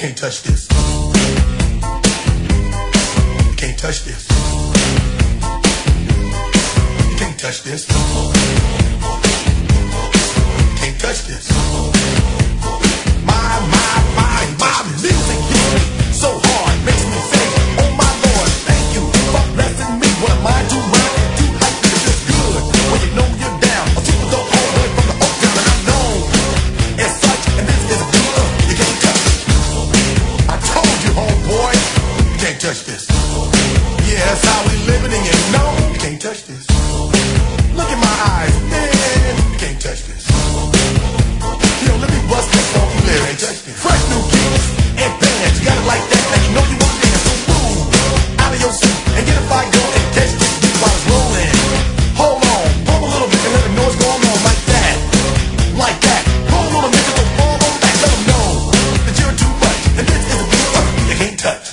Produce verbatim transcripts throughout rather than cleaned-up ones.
can't touch this. You can't touch this. You can't touch this. You can't touch this. My, my, my, my music hits me so hard, makes me say, oh my Lord, thank you for blessing me. What am I to rhyme and do hype? It's just good when you know you're down. A superstar all the way from the Oak Town, and I'm known as such. And this is a beat uh, you can't touch. I told you, homeboy, you can't touch this. Yeah, that's how we living, and you know you can't touch this. Look in my eyes, man, you can't touch this. Yo, let me bust that funky lyrics. Fresh new kicks and bands, you got it like that. Now you know you want to dance, so move out of your seat and get a fire going and catch this beat while it's rolling. Hold on, pump a little bit and let them know what's going on like that, like that. Pull a little bit, so fall on back, let them know that you're too much, and this is a beat uh, you can't touch.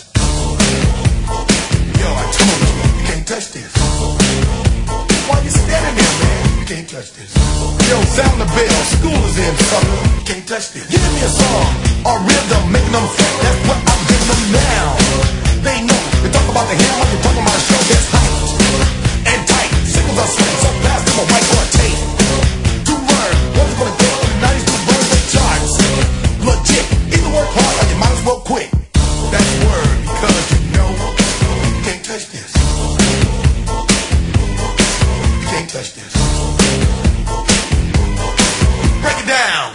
Yo, I told you, you can't touch this. Why you standing there, man? You can't touch this. Yo, sound the bell, school is in, sucker. You can't touch this. Give me a song or rhythm, making them sweat. That's what I'm giving them now. They know. You talk about the hammer, you talk about a show that's hype and tight. Signals are sweating so fast, them a white or a tape. To learn what's gonna go in the nineties to burn the charts. Legit. Either work hard or you might as well quit. That's word, because you know you can't touch this. You can't touch this. Break it down.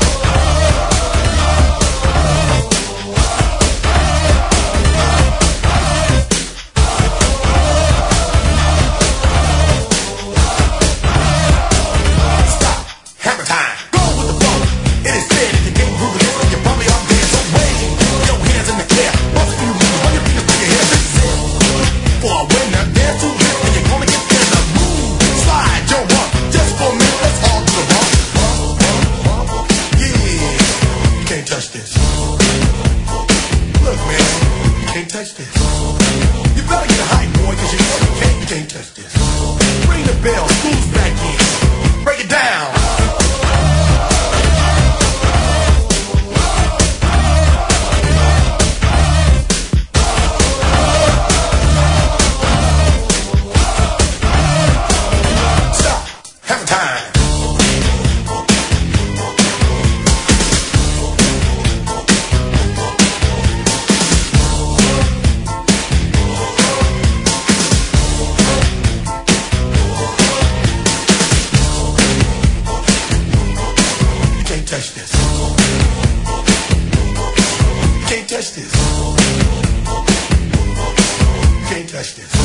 Stop. Hammer time. Go with the flow. It is said if you can't groove it, then you probably are dead. So wave your hands in the air. Bust a few moves. Run your fingers through your hair. This is it. For a winner, dance to this, and you're gonna get in the move. Slide your walk. Just for a minute, let's all do the bump. Can't touch this. Look, man, you can't touch this. You better get hype, boy, cause you know you can't, you can't touch this. Ring the bell, school's back in. Break it down. Stop. Have a time. Can't touch this. Can't touch this. Can't touch this.